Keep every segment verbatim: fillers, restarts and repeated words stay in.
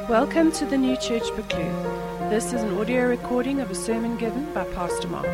Welcome to the New Church Buccleuch. This is an audio recording of a sermon given by Pastor Mark.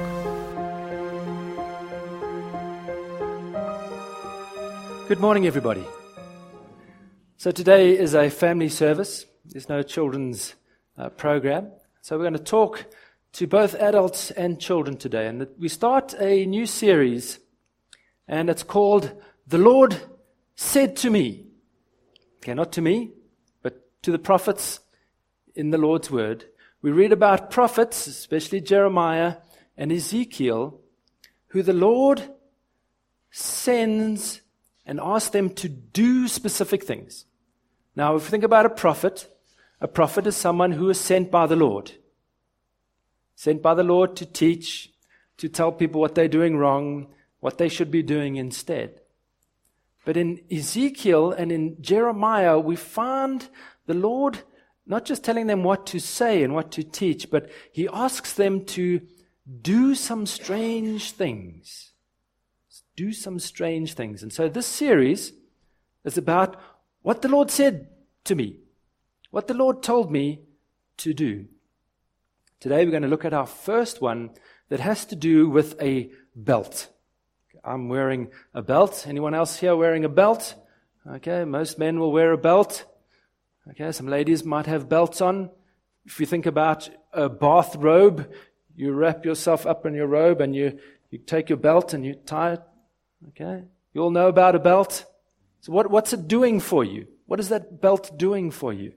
Good morning, everybody. So today is a family service. There's no children's uh, program. So we're going to talk to both adults and children today. And we start a new series, and it's called The Lord Said to Me. Okay, not to me, to the prophets in the Lord's Word. We read about prophets, especially Jeremiah and Ezekiel, who the Lord sends and asks them to do specific things. Now, if you think about a prophet, a prophet is someone who is sent by the Lord. Sent by the Lord to teach, to tell people what they're doing wrong, what they should be doing instead. But in Ezekiel and in Jeremiah, we find the Lord not just telling them what to say and what to teach, but He asks them to do some strange things. Do some strange things. And so this series is about what the Lord said to me, what the Lord told me to do. Today we're going to look at our first one that has to do with a belt. I'm wearing a belt. Anyone else here wearing a belt? Okay, most men will wear a belt. Okay, some ladies might have belts on. If you think about a bath robe, you wrap yourself up in your robe and you, you take your belt and you tie it. Okay, you all know about a belt. So what, what's it doing for you? What is that belt doing for you?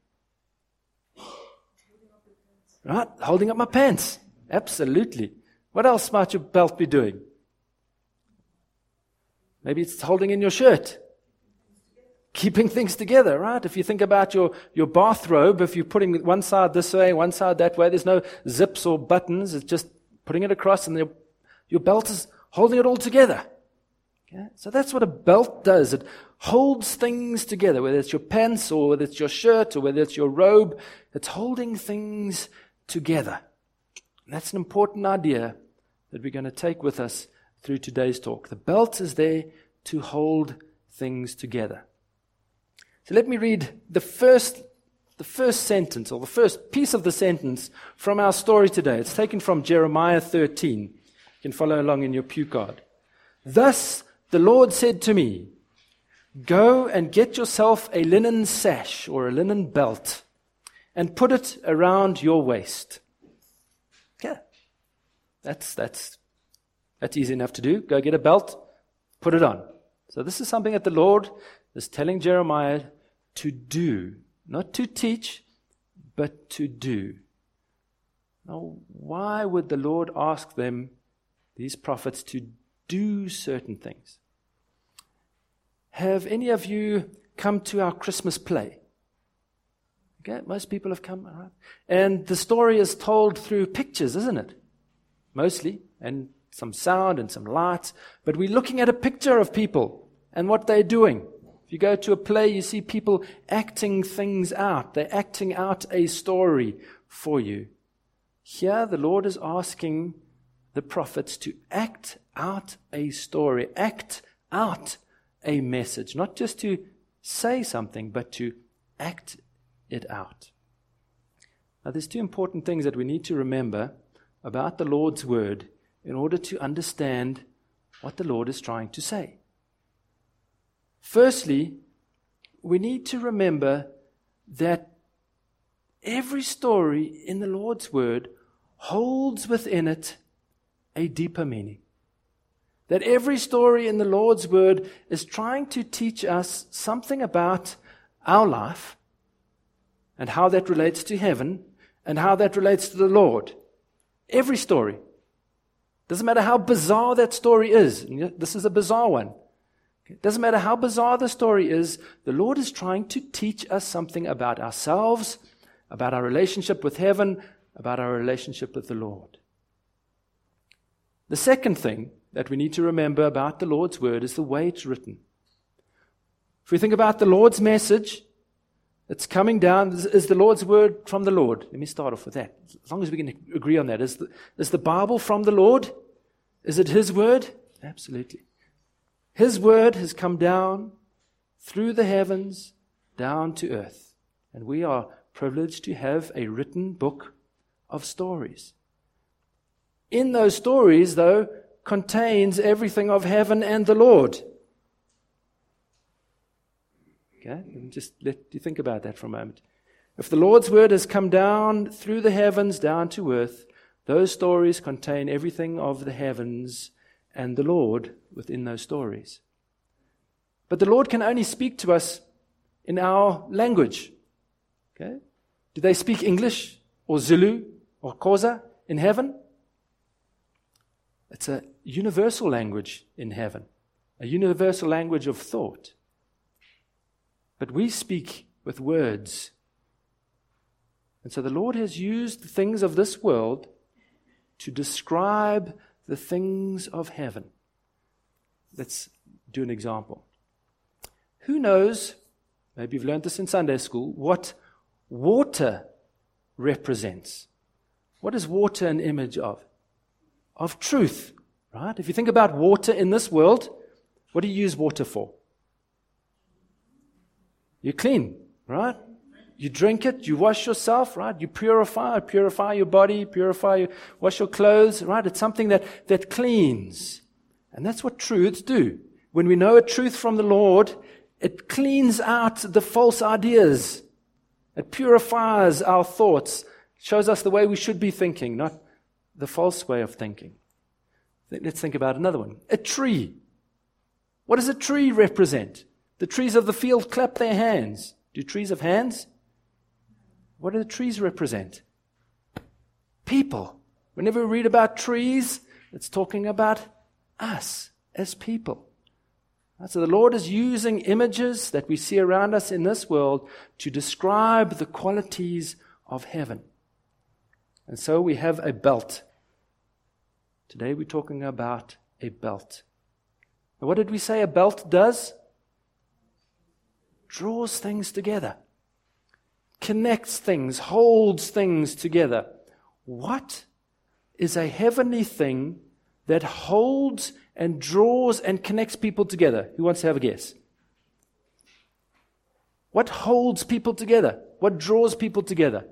Right, holding up my pants. Absolutely. What else might your belt be doing? Maybe it's holding in your shirt. Keeping things together, right? If you think about your, your bathrobe, if you're putting one side this way, one side that way, there's no zips or buttons. It's just putting it across and your, your belt is holding it all together. Okay? So that's what a belt does. It holds things together, whether it's your pants or whether it's your shirt or whether it's your robe. It's holding things together. And that's an important idea that we're going to take with us through today's talk. The belt is there to hold things together. So let me read the first, the first sentence, or the first piece of the sentence from our story today. It's taken from Jeremiah thirteen. You can follow along in your pew card. Thus the Lord said to me, go and get yourself a linen sash or a linen belt and put it around your waist. Yeah, that's, that's, that's easy enough to do. Go get a belt, put it on. So this is something that the Lord is telling Jeremiah to do, not to teach, but to do. Now, why would the Lord ask them, these prophets, to do certain things? Have any of you come to our Christmas play? Okay, most people have come, all right. And the story is told through pictures, isn't it? Mostly, and some sound and some lights, but we're looking at a picture of people and what they're doing. If you go to a play, you see people acting things out. They're acting out a story for you. Here, the Lord is asking the prophets to act out a story, act out a message, not just to say something, but to act it out. Now, there's two important things that we need to remember about the Lord's Word in order to understand what the Lord is trying to say. Firstly, we need to remember that every story in the Lord's Word holds within it a deeper meaning. That every story in the Lord's Word is trying to teach us something about our life and how that relates to heaven and how that relates to the Lord. Every story. Doesn't matter how bizarre that story is. This is a bizarre one. It doesn't matter how bizarre the story is, the Lord is trying to teach us something about ourselves, about our relationship with heaven, about our relationship with the Lord. The second thing that we need to remember about the Lord's Word is the way it's written. If we think about the Lord's message, it's coming down, is the Lord's Word from the Lord? Let me start off with that. As long as we can agree on that. Is the, is the Bible from the Lord? Is it His Word? Absolutely. His Word has come down through the heavens, down to earth. And we are privileged to have a written book of stories. In those stories, though, contains everything of heaven and the Lord. Okay, just let you think about that for a moment. If the Lord's word has come down through the heavens down to earth, those stories contain everything of the heavens and the Lord within those stories. But the Lord can only speak to us in our language. Okay? Do they speak English or Zulu or Xhosa in heaven? It's a universal language in heaven, a universal language of thought. But we speak with words. And so the Lord has used the things of this world to describe the things of heaven. Let's do an example. Who knows, maybe you've learned this in Sunday school, what water represents? What is water an image of? Of truth, right? If you think about water in this world, what do you use water for? You clean, right? You drink it, you wash yourself, right? You purify, purify your body, purify, your, wash your clothes, right? It's something that, that cleans. And that's what truths do. When we know a truth from the Lord, it cleans out the false ideas. It purifies our thoughts, shows us the way we should be thinking, not the false way of thinking. Let's think about another one. A tree. What does a tree represent? The trees of the field clap their hands. Do trees have hands? What do the trees represent? People. Whenever we read about trees, it's talking about us as people. So the Lord is using images that we see around us in this world to describe the qualities of heaven. And so we have a belt. Today we're talking about a belt. And what did we say a belt does? Draws things together. Connects things, holds things together. What is a heavenly thing that holds and draws and connects people together? Who wants to have a guess? What holds people together? What draws people together?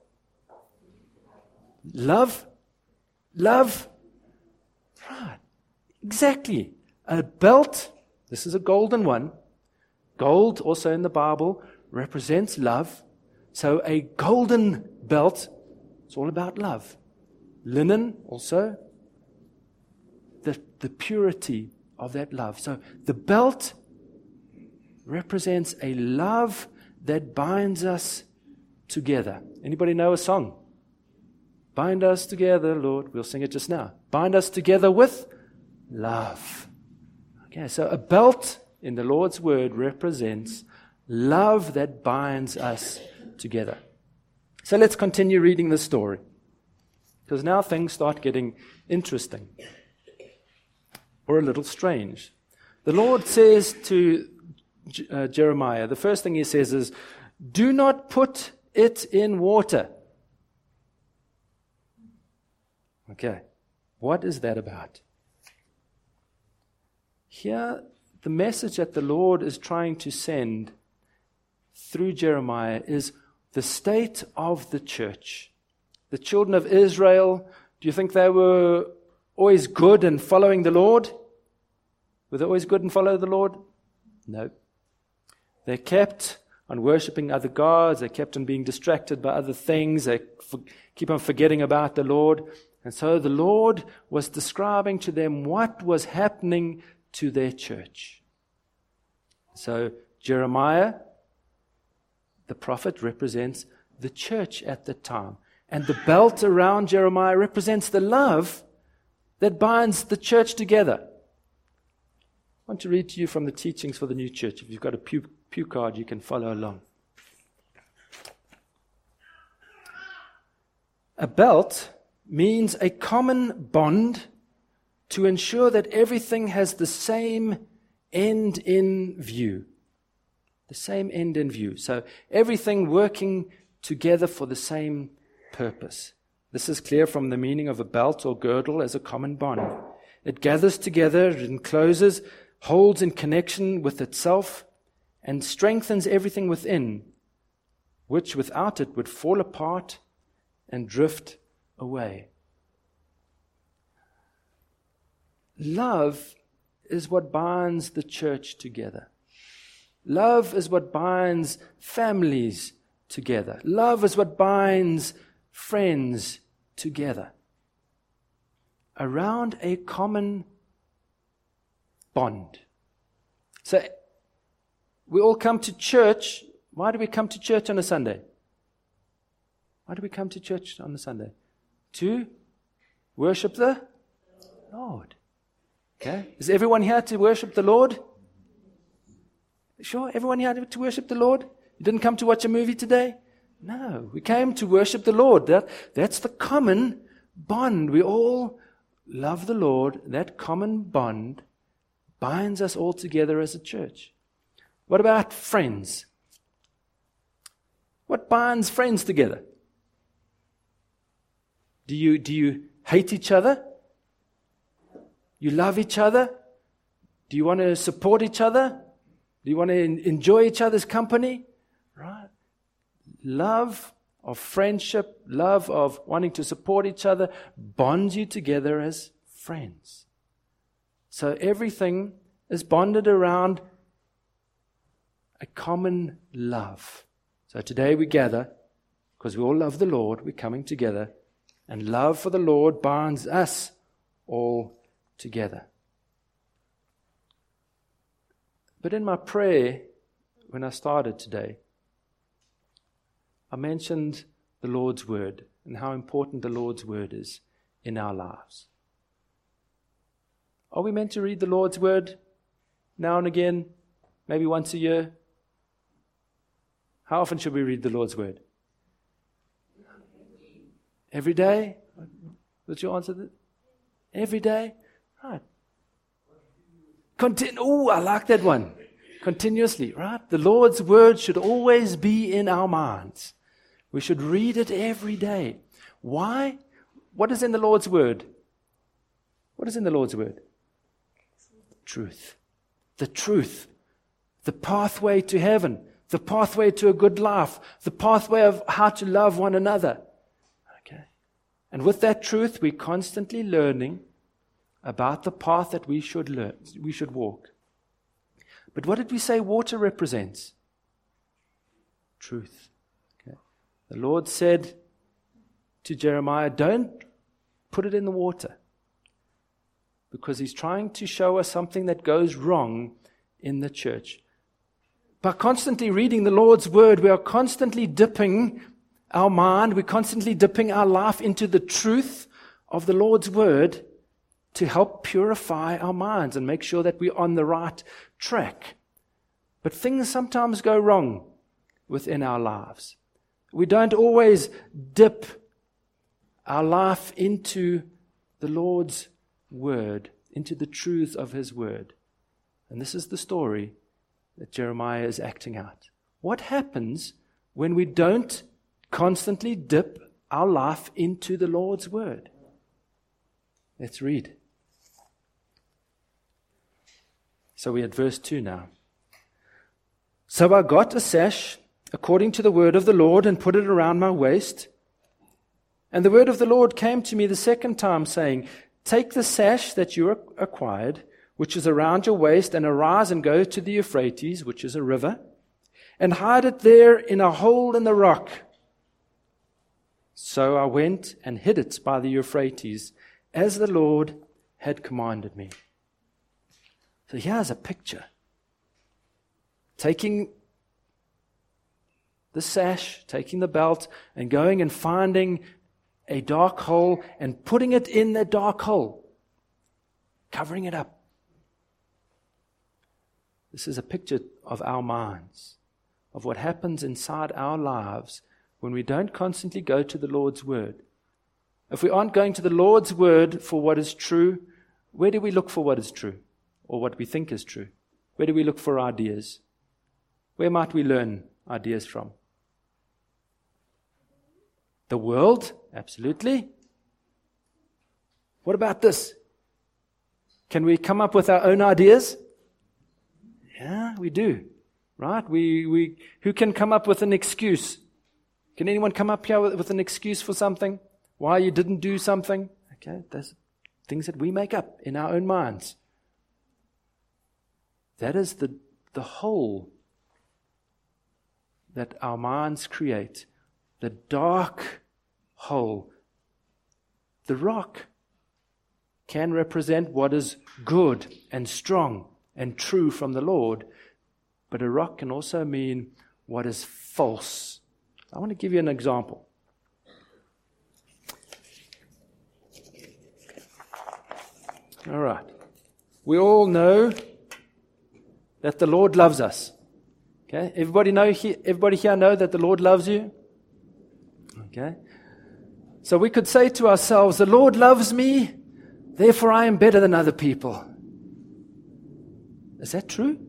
Love? Love? Right. Exactly. A belt, this is a golden one. Gold, also in the Bible, represents love. So a golden belt, it's all about love. Linen, also, the, the purity of that love. So the belt represents a love that binds us together. Anybody know a song? Bind us together, Lord. We'll sing it just now. Bind us together with love. Okay, so a belt in the Lord's word represents love that binds us together. So let's continue reading the story, because now things start getting interesting or a little strange. The Lord says to uh, Jeremiah, the first thing he says is, do not put it in water. Okay, what is that about? Here, the message that the Lord is trying to send through Jeremiah is the state of the church. The children of Israel, do you think they were always good and following the Lord? Were they always good and follow the Lord? No. They kept on worshipping other gods. They kept on being distracted by other things. They for, keep on forgetting about the Lord. And so the Lord was describing to them what was happening to their church. So Jeremiah, the prophet, represents the church at the time. And the belt around Jeremiah represents the love that binds the church together. I want to read to you from the teachings for the new church. If you've got a pew, pew card, you can follow along. A belt means a common bond to ensure that everything has the same end in view. The same end in view. So everything working together for the same purpose. This is clear from the meaning of a belt or girdle as a common bond. It gathers together, it encloses, holds in connection with itself, and strengthens everything within. which without it would fall apart and drift away. Love is what binds the church together. Love is what binds families together. Love is what binds friends together around a common bond. So we all come to church. Why do we come to church on a Sunday? Why do we come to church on a Sunday? To worship the Lord. Okay? Is everyone here to worship the Lord? Sure, everyone here to worship the Lord? You didn't come to watch a movie today? No, we came to worship the Lord. That, that's the common bond. We all love the Lord. That common bond binds us all together as a church. What about friends? What binds friends together? Do you, do you hate each other? You love each other? Do you want to support each other? Do you want to enjoy each other's company? Right? Love of friendship, love of wanting to support each other bonds you together as friends. So everything is bonded around a common love. So today we gather because we all love the Lord. We're coming together, and love for the Lord binds us all together. But in my prayer, when I started today, I mentioned the Lord's Word and how important the Lord's Word is in our lives. Are we meant to read the Lord's Word now and again, maybe once a year? How often should we read the Lord's Word? Every day? What's your answer? Every day? Right. Continu- oh, I like that one. Continuously, right? The Lord's Word should always be in our minds. We should read it every day. Why? What is in the Lord's Word? What is in the Lord's Word? Truth. The truth. The pathway to heaven. The pathway to a good life. The pathway of how to love one another. Okay. And with that truth, we're constantly learning about the path that we should learn, we should walk. But what did we say water represents? Truth. Okay. The Lord said to Jeremiah, don't put it in the water, because He's trying to show us something that goes wrong in the church. By constantly reading the Lord's Word, we are constantly dipping our mind, we're constantly dipping our life into the truth of the Lord's Word, to help purify our minds and make sure that we're on the right track. But things sometimes go wrong within our lives. We don't always dip our life into the Lord's Word, into the truth of His Word. And this is the story that Jeremiah is acting out. What happens when we don't constantly dip our life into the Lord's Word? Let's read. So we're at verse two now. So I got a sash according to the word of the Lord and put it around my waist. And the word of the Lord came to me the second time, saying, take the sash that you acquired, which is around your waist, and arise and go to the Euphrates, which is a river, and hide it there in a hole in the rock. So I went and hid it by the Euphrates, as the Lord had commanded me. So here's a picture. Taking the sash, taking the belt, and going and finding a dark hole and putting it in the dark hole, covering it up. This is a picture of our minds, of what happens inside our lives when we don't constantly go to the Lord's Word. If we aren't going to the Lord's Word for what is true, where do we look for what is true? Or what we think is true? Where do we look for ideas? Where might we learn ideas from? The world? Absolutely. What about this? Can we come up with our own ideas? Yeah, we do. Right? We we who can come up with an excuse Can anyone come up here with, with an excuse for something? Why you didn't do something? Okay, that's things that we make up in our own minds. That is the, the hole that our minds create. The dark hole. The rock can represent what is good and strong and true from the Lord, but a rock can also mean what is false. I want to give you an example. All right. We all know that the Lord loves us. Okay? Everybody know he, everybody here know that the Lord loves you? Okay? So we could say to ourselves, the Lord loves me, therefore I am better than other people. Is that true?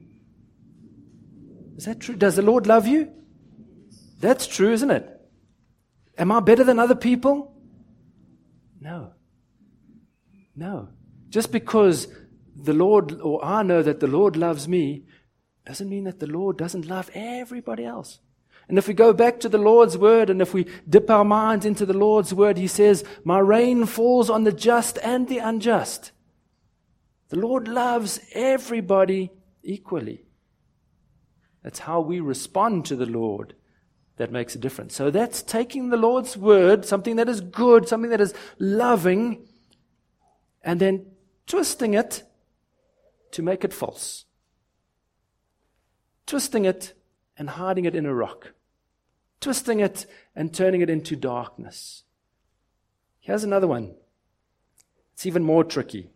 Is that true? Does the Lord love you? That's true, isn't it? Am I better than other people? No. No. Just because the Lord, or I know that the Lord loves me, doesn't mean that the Lord doesn't love everybody else. And if we go back to the Lord's word, and if we dip our minds into the Lord's word, He says, my rain falls on the just and the unjust. The Lord loves everybody equally. That's how we respond to the Lord that makes a difference. So that's taking the Lord's word, something that is good, something that is loving, and then twisting it to make it false. Twisting it and hiding it in a rock. Twisting it and turning it into darkness. Here's another one. It's even more tricky.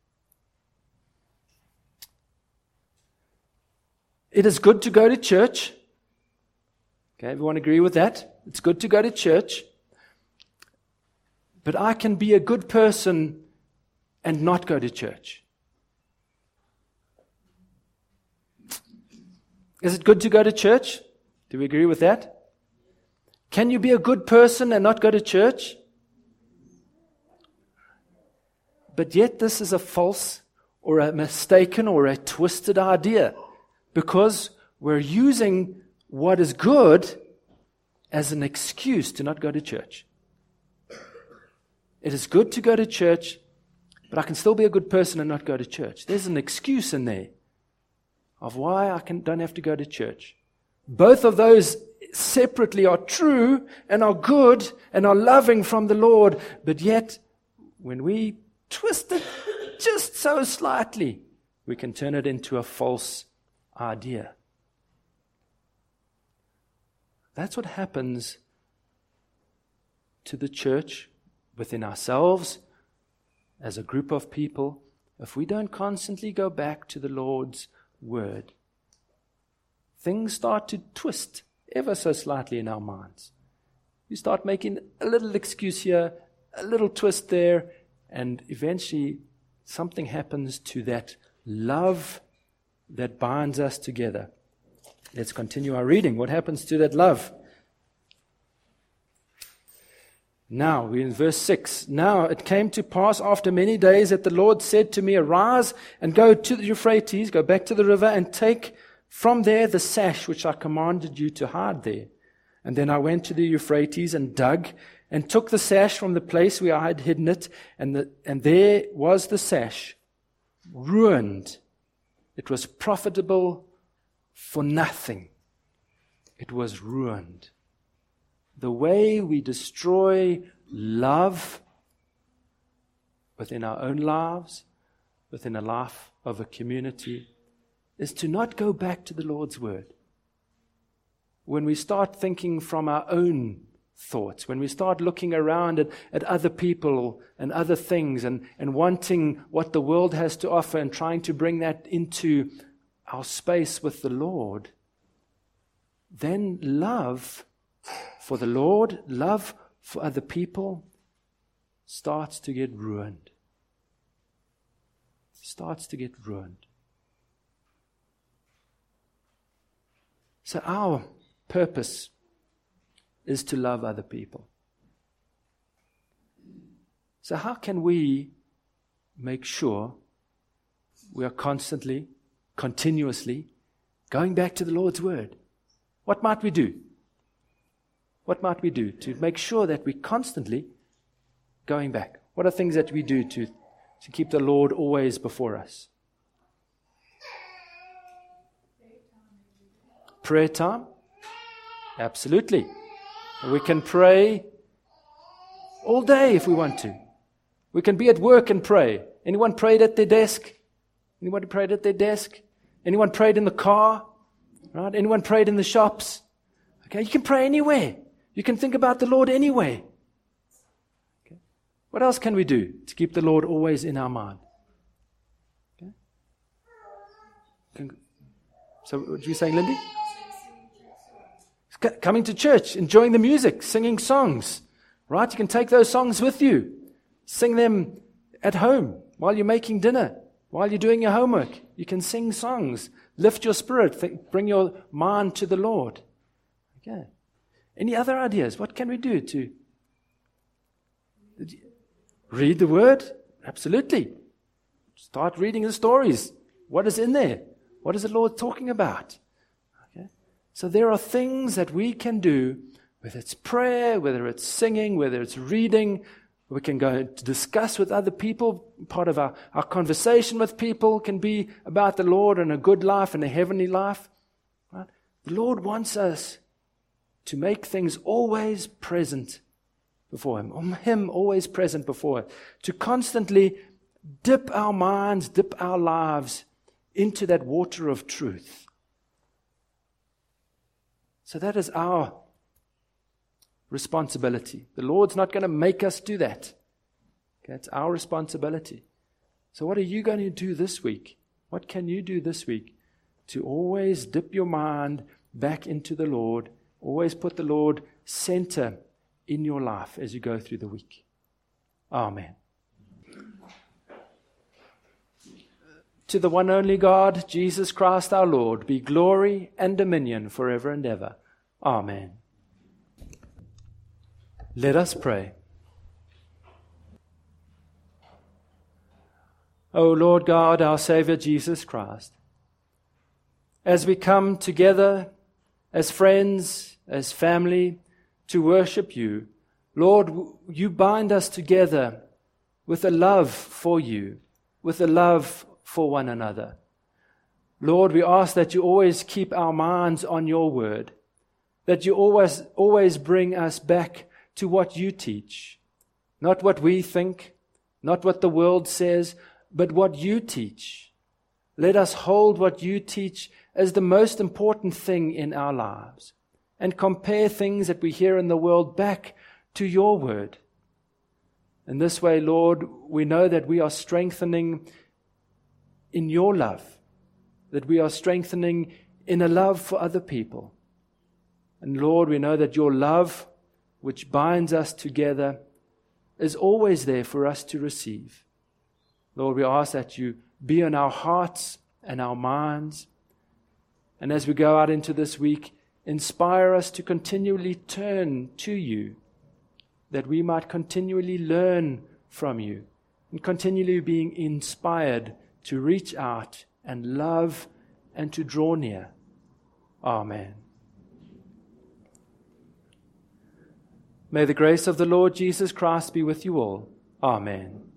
It is good to go to church. Okay, everyone agree with that? It's good to go to church. But I can be a good person and not go to church. Is it good to go to church? Do we agree with that? Can you be a good person and not go to church? But yet this is a false or a mistaken or a twisted idea, because we're using what is good as an excuse to not go to church. It is good to go to church, but I can still be a good person and not go to church. There's an excuse in there of why I can, don't have to go to church. Both of those separately are true and are good and are loving from the Lord, but yet when we twist it just so slightly, we can turn it into a false idea. That's what happens to the church within ourselves as a group of people if we don't constantly go back to the Lord's word. Things start to twist ever so slightly in our minds. We start making a little excuse here, a little twist there, and eventually something happens to that love that binds us together. Let's continue our reading. What happens to that love? Now, we're in verse six. Now it came to pass after many days that the Lord said to me, arise and go to the Euphrates, go back to the river, and take from there the sash which I commanded you to hide there. And then I went to the Euphrates and dug, and took the sash from the place where I had hidden it, and, the, and there was the sash, ruined. It was profitable for nothing. It was ruined. The way we destroy love within our own lives, within the life of a community, is to not go back to the Lord's word. When we start thinking from our own thoughts, when we start looking around at, at other people and other things and, and wanting what the world has to offer and trying to bring that into our space with the Lord, then love for the Lord, love for other people starts to get ruined. Starts to get ruined. So our purpose is to love other people. So how can we make sure we are constantly, continuously going back to the Lord's word? What might we do? What might we do to make sure that we're constantly going back? What are things that we do to, to keep the Lord always before us? Prayer time? Absolutely. We can pray all day if we want to. We can be at work and pray. Anyone prayed at their desk? Anyone prayed at their desk? Anyone prayed in the car? Right? Anyone prayed in the shops? Okay, you can pray anywhere. You can think about the Lord anywhere. Okay. What else can we do to keep the Lord always in our mind? Okay. Can, so what are you saying, Lindy? Coming to church, enjoying the music, singing songs. Right? You can take those songs with you. Sing them at home while you're making dinner, while you're doing your homework. You can sing songs. Lift your spirit. Think, bring your mind to the Lord. Okay. Any other ideas? What can we do to read the Word? Absolutely. Start reading the stories. What is in there? What is the Lord talking about? Okay. So there are things that we can do, whether it's prayer, whether it's singing, whether it's reading. We can go to discuss with other people. Part of our, our conversation with people can be about the Lord and a good life and a heavenly life. Right? The Lord wants us to make things always present before Him. Him always present before us. To constantly dip our minds, dip our lives into that water of truth. So that is our responsibility. The Lord's not going to make us do that. Okay, it's our responsibility. So what are you going to do this week? What can you do this week to always dip your mind back into the Lord? Always put the Lord center in your life as you go through the week. Amen. To the one only God, Jesus Christ our Lord, be glory and dominion forever and ever. Amen. Let us pray. O Lord God, our Savior Jesus Christ, as we come together as friends, as family, to worship you, Lord, you bind us together with a love for you, with a love for one another. Lord, we ask that you always keep our minds on your word, that you always, always bring us back to what you teach, not what we think, not what the world says, but what you teach. Let us hold what you teach as the most important thing in our lives and compare things that we hear in the world back to your word. In this way, Lord, we know that we are strengthening in your love, that we are strengthening in a love for other people. And Lord, we know that your love, which binds us together, is always there for us to receive. Lord, we ask that you be in our hearts and our minds. And as we go out into this week, inspire us to continually turn to you, that we might continually learn from you and continually being inspired to reach out and love and to draw near. Amen. May the grace of the Lord Jesus Christ be with you all. Amen.